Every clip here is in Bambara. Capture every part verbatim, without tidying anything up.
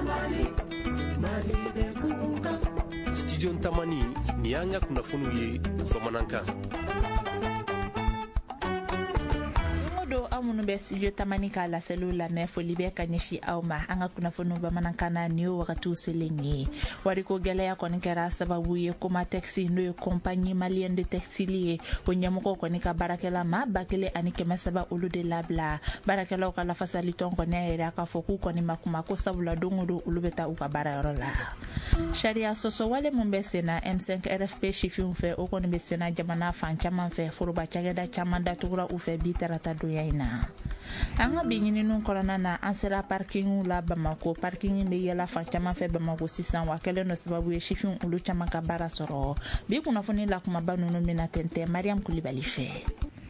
Studio Tamani ni yanga kunnafoniw ye bamanankan. do amunu be studio Tamani ka la selula me foli be kanyeshi awma anga kunnafoniw bamanankana ni wakati selengi wari ko geleya kon kera sababu ye kuma taxi no ye compagnie malienne de textile o nyamoko kon ka barakela ma bakele anike masaba ulu de labla barakela ka la fasali ton kon era ka foku kon makuma ko sabula dongodo ulu beta u ka bararola sharia soso wale mumbe sena M cinq R F P chifun fe o kon be sena jamana fan chaman fe furuba chageda chamanda tukura u fe bitarata do yaina anga bingini nun korona na ansera parking la Bamako parking be yela fan chaman fe Bamako sisan wa kele no sababu ye chifun ulu chama ka bara soro bi kuna foni la kuma banu no minatente Mariam Kulibali fe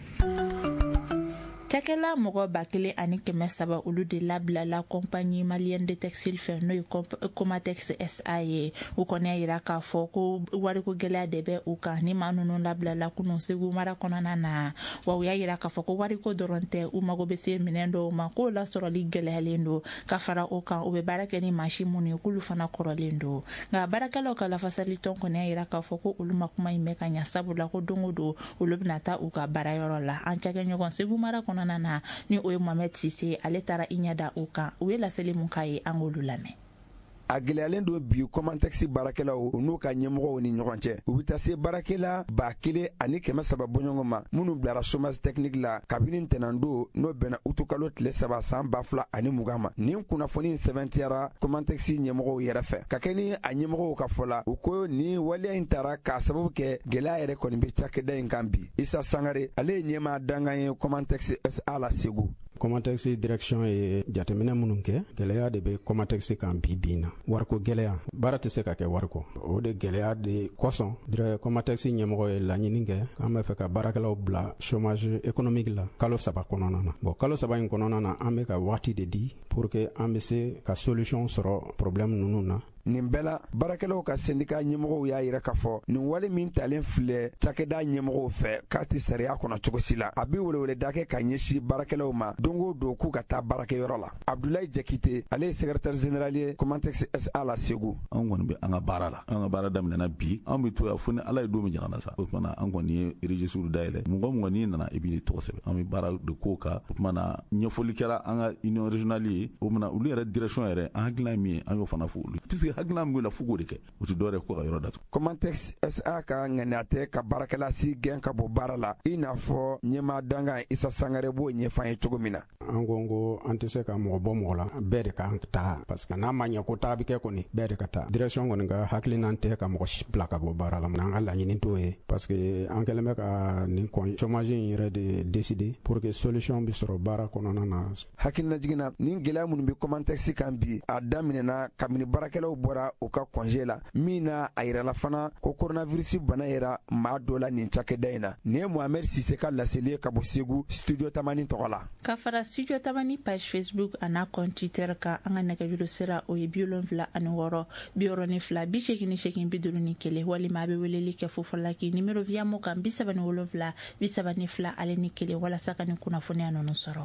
Chakela mogo bakele ani keme saba ulu de labla la compagnie malienne de textile fe no Comatex S A ye u konya ira ka fo ko wari ko gele debe u ka ni manu no labla la kuno segu mara konana na wa u ya ira ka fo ko wari ko doronte u mago be se minendo ma ko la soro li gele halendo ka fara o kan u be barake ni mashi muni kulu fana korolendo nga barakalo ka la fasaliton konya ira ka fo ko ulu makuma imeka nya sabula ko dongodo ulu binata u ka barayorola anchage nyogon segu mara konana nana ni oye Mohamed Sise aletara inyada uka uye la selimu kai angolulame a gɛlɛyalen don bi Comatex baarakɛlaw n'u ka ɲɛmɔgɔw ni ɲɔgɔn cɛ u bɛ taa se baarakɛla ba kelen ani kɛmɛ saba bɔɲɔgɔn ma minnu bilara chômage technique la kabini ntɛnɛn don n'o bɛnna utukalo tile saba san ba fila ani mugan ma nin kunnafoni in sɛbɛntiyara Comatex ɲɛmɔgɔw yɛrɛ fɛ ka kɛ ni a ɲɛmɔgɔw ka fɔ la u ko ni waleya in taara k'a sababu kɛ gɛlɛya yɛrɛ kɔni bɛ cakɛda in kan bi Isa Sangare ale ye ɲɛmaa dangan ye Comatex S A la Segu. Comatex direction ye jateminɛ minnu kɛ gɛlɛya de bɛ Comatex kan bi bi na wariko gɛlɛya baara tɛ se ka kɛ wariko o de gɛlɛya de kosɔn dire Comatex ɲɛmɔgɔ ye laɲini kɛ k'an bɛ fɛ ka baarakɛlaw bila chômage économique la kalo saba kɔnɔna na bon kalo saba in kɔnɔna na an bɛ ka waati de di pour que an bɛ se ka solution sɔrɔ problème ninnu na. Nin bɛɛ la baarakɛlaw ka syndicat ɲɛmɔgɔw y'a yira k'a fɔ nin wale min talen filɛ cakɛda ɲɛmɔgɔw fɛ k'a tɛ sariya kɔnɔ cogo si la a bɛ weleweleda kɛ ka ɲɛsin baarakɛlaw ma don o don k'u ka taa baarakɛyɔrɔ la Abdoulaye Jakite ale ye secrétaire général ye Comatex S A la Segu. An kɔni bɛ an ka baara la an ka baara daminɛna bi an bɛ to yan fo ni Ala ye don min jangana sa o tuma an kɔni ye registre dayɛlɛ mɔgɔ mɔgɔ n'i nana i b'i tɔgɔ sɛbɛn an bɛ baara de k'o kan o tuma na ɲɛfɔli kɛra an ka union régionale ye o mana olu yɛrɛ direction yɛrɛ an hakilina ye min ye an y'o fana fɔ olu puisque hakilina min bɛ la fugo de kɛ o tɛ dɔwɛrɛ ko ka yɔrɔ datugu. Comatex S A ka ŋaniya tɛ ka baarakɛla si gɛn ka bɔ baara la i n'a fɔ ɲɛmaa dangan Isa Sangare b'o ɲɛfan ye cogo min na. An ko ko an tɛ se ka mɔgɔ bɔ mɔgɔ la bɛɛ de kan taa parce que n'a ma ɲɛ ko taa bɛ kɛ kɔni bɛɛ de ka taa direction kɔni ka hakilina tɛ ka mɔgɔ bila ka bɔ baara la an ka laɲini t'o ye parce que an kɛlen bɛ ka nin chômage in yɛrɛ de décider pour que solution bɛ sɔrɔ baara kɔnɔna na. Hakilina jiginna nin gɛlɛya minnu bɛ Comatex kan bi a daminɛna kabini baarakɛlaw bɔra u ka congé la min na a yirala fana ko coronavirus bana yera maa dɔ la nin cakɛda in na nin ye Mohamed Sise ka laseli ye ka bɔ Segu studio Tamani tɔgɔ la. Ka fara studio Tamani page Facebook ana compte Twitter ka an ka nɛgɛjuru sira o ye bi wolonwula ani wɔɔrɔ bi wɔɔrɔ ni fila bi seegin ni seegin bi duuru ni kelen walima a bɛ weleli kɛ fofɔla k'i nimero via mo kan bi saba ni wolonwula bi saba ni fila ale ni kelen walasa ka nin kunnafoniya ninnu sɔrɔ.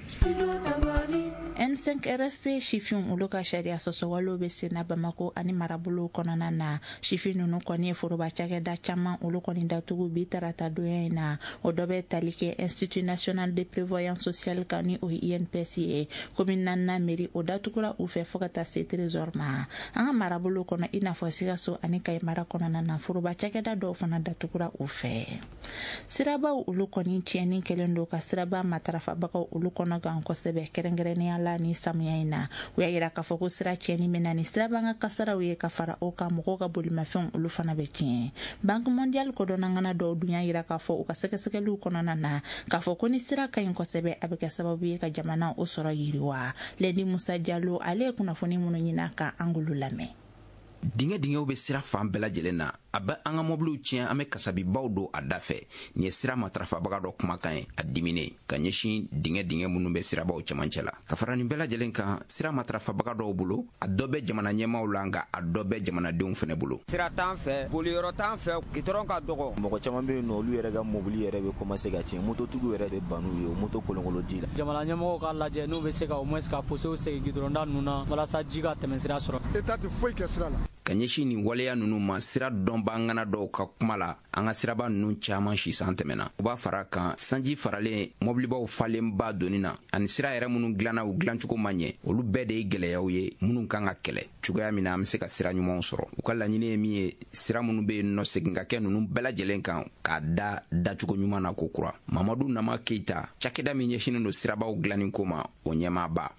M cinq R F P chifin ulu ka sharia sɔsɔ walo be sena Bamako ani marabolo kɔnɔna na chifin ninnu kɔni ye foroba cakɛda caman ulu kɔni datugu bi tarata donya in na o dɔ bɛ tali kɛ Institut national de prévoyance sociale kan ni o ye I N P S ye commune naaninan mairie o datugula u fɛ fɔ ka taa se trésor ma an ka marabolo kɔnɔ i n'a fɔ Sikaso ani Kayi mara kɔnɔna na foroba cakɛda dɔw fana datugula u fɛ sirabaw ulu kɔni tiɲɛni kɛlen don ka siraba matarafabagaw ulu kɔnɔ gan kosɛbɛ kɛrɛnkɛrɛnnenya la ni samuya in na u y'a yira k'a fɔ ko sira tiɲɛni bɛ na ni siraba an ka kasaraw ye ka fara o kan mɔgɔw ka bolimafɛnw olu fana bɛ tiɲɛ Banque mondiale kodɔnnangana dɔw dun y'a yira k'a fɔ u ka sɛgɛsɛgɛliw kɔnɔna na k'a fɔ ko ni sira ka ɲi kosɛbɛ a bɛ kɛ sababu ye ka jamana o sɔrɔ yiriwa Lɛdi Musa Jalo ale ye kunnafoni minnu ɲini kan an k'olu lamɛn. Dingɛ dingɛw bɛ sira fan bɛɛ lajɛlen na a bɛ an ka mobiliw tiɲɛ an bɛ kasabibaw don a da fɛ. Nin ye sira matarafabaga dɔ kumakan ye a dimine ka ɲɛsin dingɛ dingɛ minnu bɛ sirabaw cɛmancɛ la. Ka fara nin bɛɛ lajɛlen kan, sira matarafabaga dɔw bolo a dɔ bɛ jamana ɲɛmaaw la nka a dɔ bɛ jamanadenw fɛnɛ bolo. Sira t'an fɛ, boliyɔrɔ t'an fɛ, gitɔrɔn ka dɔgɔ. Mɔgɔ caman bɛ yen nɔ olu yɛrɛ ka mobili yɛrɛ bɛ commencer ka tiɲɛ, mototigiw yɛrɛ de banu ye o moto kolonkolonji la. Jamana ɲɛmɔgɔw ka lajɛ n'u bɛ se ka au moins ka fossé segin gitɔrɔnda ninnu na walasa ji ka tɛmɛ sira sɔrɔ. État tɛ foyi kɛ sira la. Ka ɲɛsin nin waleya ninnu ma, sira dɔnbangana dɔw ka kuma la an ka siraba ninnu caman sisan tɛmɛna. U b'a fara kan sanji faralen mobilibaw falenba donni na ani sira yɛrɛ minnu dilanna u dilancogo ma ɲɛ, olu bɛɛ de ye gɛlɛyaw ye minnu kan ka kɛlɛ cogoya min na an bɛ se ka sira ɲumanw sɔrɔ. U ka laɲini ye min ye sira minnu bɛ yen nɔ segin ka kɛ ninnu bɛɛ lajɛlen kan k'a da dacogo ɲuman na ko kura. Mamadu Nama Keita, cakɛda min ɲɛsinnen don sirabaw dilanni ko ma, o ɲɛmaaba.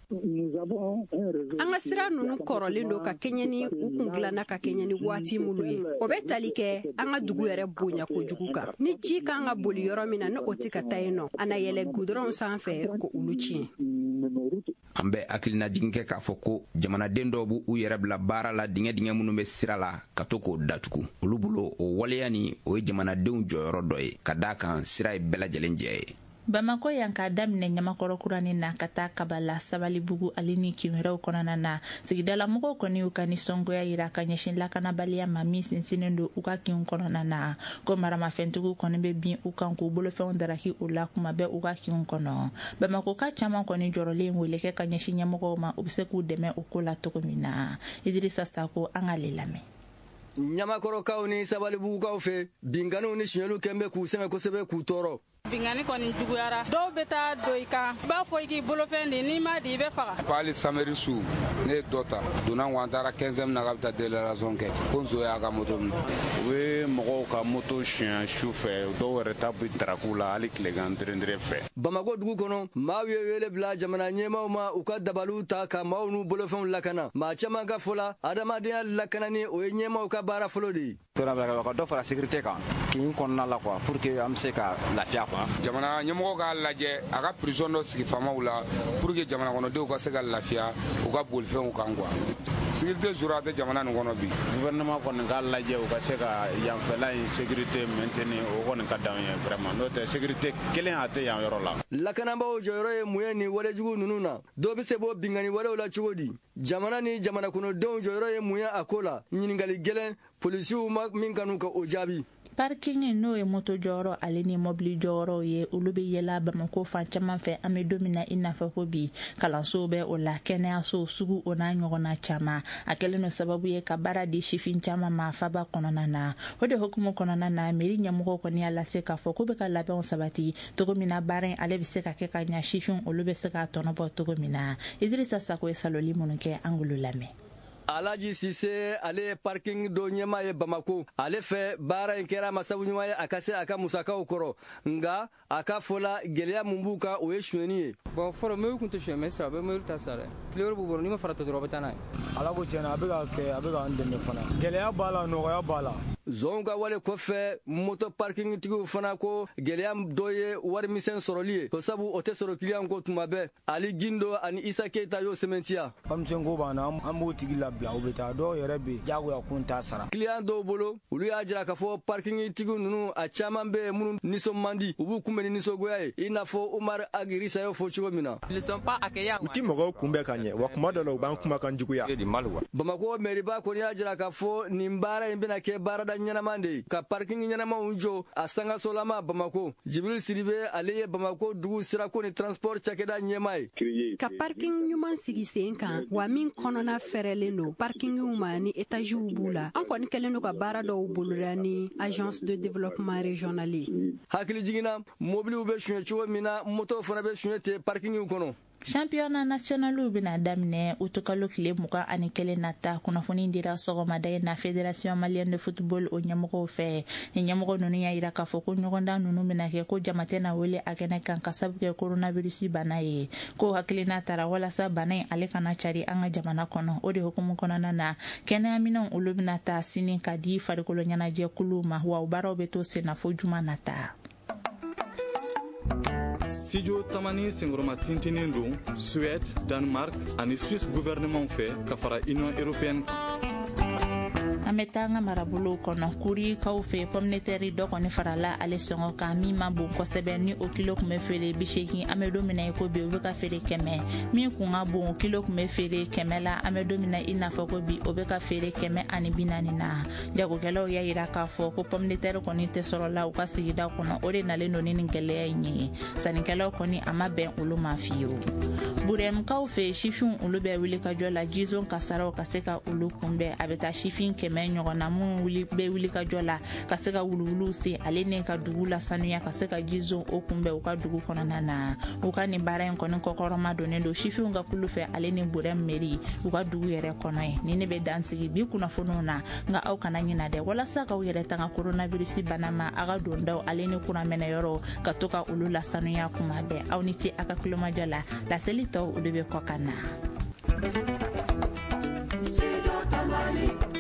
An ka sira ninnu kɔrɔlen don ka kɛɲɛ ni u kun dilanna ka kɛɲɛ ni waati minnu ye. O bɛ tali kɛ an ka dugu yɛrɛ bonya kojugu kan. Ni ji kan ka boli yɔrɔ min na ni o tɛ ka taa yen nɔ, a na yɛlɛ gudɔrɔnw sanfɛ ko olu tiɲɛ. An bɛ hakilinajigin kɛ k'a fɔ ko jamanaden dɔw b'u yɛrɛ bila baara la dingɛ dingɛ minnu bɛ sira la ka to k'o datugu. Olu bolo o waleya ni o ye jamanadenw jɔyɔrɔ dɔ ye ka d'a kan sira ye bɛɛ lajɛlen jɛ ye. Bamako yan k'a daminɛ ɲamakɔrɔ kuranin na ka taa Kabala, Sabalibugu ale ni kin wɛrɛw kɔnɔna na, sigidala mɔgɔw kɔni y'u ka nisɔngoya yira ka ɲɛsin lakanabaliya ma min sinsinnen don u ka kin kɔnɔna na. Ko maramafɛntigiw kɔni bɛ bin u kan k'u bolofɛnw daraki u la kuma bɛɛ u ka kin kɔnɔ. Bamako ka caman kɔni jɔrɔlen wele kɛ ka ɲɛsin ɲɛmɔgɔw ma u bɛ se k'u dɛmɛ o ko la cogo min na. Idrissa Sako, an ka le lamɛn. Ɲamakɔrɔkaw ni Sabalibugukaw fɛ binganiw ni siɲɛliw kɛn bɛ k'u sɛgɛn kosɛbɛ k'u tɔɔrɔ. Bingani kɔni juguyara, dɔw bɛ taa don i kan, i b'a fɔ i k'i bolofɛn di, n'i ma di i bɛ faga. Pali samedi su ne ye dɔ ta donna ko an taara quinze na ka bɛ taa délégation kɛ ko nso y'a ka moto minɛ. U bɛ mɔgɔw ka moto siɲɛ su fɛ dɔw yɛrɛ ta bɛ daraku la hali tilegan nterɛnterɛ fɛ. Bamako dugu kɔnɔ maaw ye wele bila jamana ɲɛmaaw ma u ka dabaliw ta ka maaw n'u bolofɛnw lakana. Maa caman ka fɔ la adamadenya lakanani o ye ɲɛmaaw ka baara fɔlɔ de ye. Ka dɔ fara sécurité kan kin kɔnɔna la quoi pour que an bɛ se ka lafiya quoi. Jamana ɲɛmɔgɔ k'a lajɛ a ka prison dɔ sigi faamaw la pour que jamana kɔnɔdenw ka se ka lafiya u ka bolifɛnw kan quoi. Sécurité jour tɛ jamana nin kɔnɔ bi. Gouvernement kɔni k'a lajɛ u ka se ka yanfɛla in sécurité maintenir o kɔni ka d'an ye vraiment n'o tɛ sécurité kelen a tɛ yan yɔrɔ la. Lakanabaaw jɔyɔrɔ ye mun ye nin walejugu ninnu na? Dɔ bɛ se bɔ bingani walew la cogo di? Jamana ni jamana kɔnɔdenw jɔyɔrɔ ye mun ye a ko la? Ɲininkali gɛlɛn polisiw ma min kanu ka o jaabi. Parking n'o ye moto jɔyɔrɔ ale ni mobili jɔyɔrɔw ye olu bɛ yɛlɛ Bamako fan caman fɛ an bɛ don min na i n'a fɔ ko bi kalansow bɛ o la kɛnɛyasow sugu o n'a ɲɔgɔnna caman a kɛlen no sababu ye ka baara di sifin caman ma faba kɔnɔna na o de hukumu kɔnɔna na mairie ɲɛmɔgɔw kɔni y'a lase k'a fɔ k'u bɛ ka labɛnw sabati togo min na baara in ale bɛ se ka kɛ ka ɲa sifin olu bɛ se k'a tɔnɔbɔ togo min na Idrissa Sako ye saloli minnu kɛ an k'olu lamɛn. Alaji Sise ale ye parking do ɲɛma ye Bamako ale fɛ baara in kɛra masabu ɲuman ye a ka se a ka musakaw kɔrɔ nga a ka fɔla gɛlɛya mun b'u kan o ye suɲɛni ye. Bon fɔlɔ mɛru kun tɛ suɲɛ mɛ sisan a bɛ mɛru ta sa dɛ kiliyɔrɔ b'u bolo n'i ma farata dɔrɔn a bɛ taa n'a ye. Ala ko tiɲɛna a bɛ ka kɛ a bɛ k'an dɛmɛ fana gɛlɛya b'a la nɔgɔya b'a la. Zɔnw ka wale kɔfɛ moto parking tigiw fana ko gɛlɛya dɔ ye warimisɛn sɔrɔli ye ko sabu o tɛ sɔrɔ kiliyan ko tuma bɛɛ Ali Gindo ani Isa Keita y'o sɛmɛntiya. Warimisɛn ko b'an na an b'o tigi labila u bɛ taa dɔw yɛrɛ bɛ jagoya kun t'a sara. Kiliyan dɔw bolo olu y'a jira k'a fɔ parking tigiw ninnu a caman bɛ minnu nisɔn man di u b'u kunbɛn ni nisɔngoya ye i n'a fɔ Umar Agirisa y'o fɔ cogo min na. U ti mɔgɔw kunbɛn ka ɲɛ wa kuma dɔ la u b'an kumakan juguya. Bamako mairiba kɔni y'a jira k'a fɔ nin baara in bɛna kɛ baarada ɲɛnaman de ye ka parking ɲɛnamanw jɔ a sangasolama Bamako. Jibril Sidibe ale ye Bamako dugu sirako ni transport cakɛda ɲɛma ye. Ka parking ɲuman sigi sen kan wa min kɔnɔna fɛrɛlen don parkingw ma ni étagew b'u la an kɔni kɛlen don ka baara dɔw boloda ni agence de développement régional ye. Hakili jiginna mobiliw bɛ suɲɛ cogo min na moto fana bɛ suɲɛ ten parkingw kɔnɔ. Championnat nationalu bena daminɛ utokalo kile mugan ani kelen nata kunnafoni dira sɔgɔmada in na Fédération malienne de football o ɲɛmɔgɔw fɛ ni ɲɛmɔgɔ ninnu y'a yira k'a fɔ ko ɲɔgɔndan ninnu bena kɛ ko jama tɛna wele a kɛnɛ kan ka sabu kɛ coronavirus bana ye ko hakilina tara walasa bana in ale kana cari an ka jamana kɔnɔ o de hukumu kɔnɔna na kɛnɛyaminɛnw olu bena taa sini ka di farikolo ɲɛnajɛ kuluw ma wa baaraw bɛ to senna fo juma nata. Studio Tamani Sengroma tintinin don Suède, Danemark ani Suisse gouvernement fɛ ka fara Union européenne. Ametanga marabolo kono kuri kaufe pomneteri do koni farala ale songo ka mi mabu ko sebeni o kilo kume fere bisheki amedo mina ko be obeka fere keme mi kunga bon kilo kume fere kemela amedo mina ina foko bi obeka fere keme ani binani na jago gelo ya ira ka fo ko pomneteri koni te soro la o ka sigida kono ore na le no ni ngele yin sani kelo koni amabe ulu mafiyo burem kaufe shifun ulu be wili ka jola jizon kasaro kaseka ulu kumbe abeta shifin keme nyogona mu wili be wili ka jola kaseka wulu se alene ka dugula sanuya kaseka jizo okumbe uka dugu kono nana uka ni bara kono kokoro madone do shifi unga kulufe alene burem meri uka dugu yere kono e ni ne be dansi bi kuna fonona nga au kana nyina de wala saka u yere tanga coronavirus banama aga donda alene kuna mena yoro katoka ulula sanuya kuma be au ni ti aka kuloma jola la selito udebe kokana. Sido tamani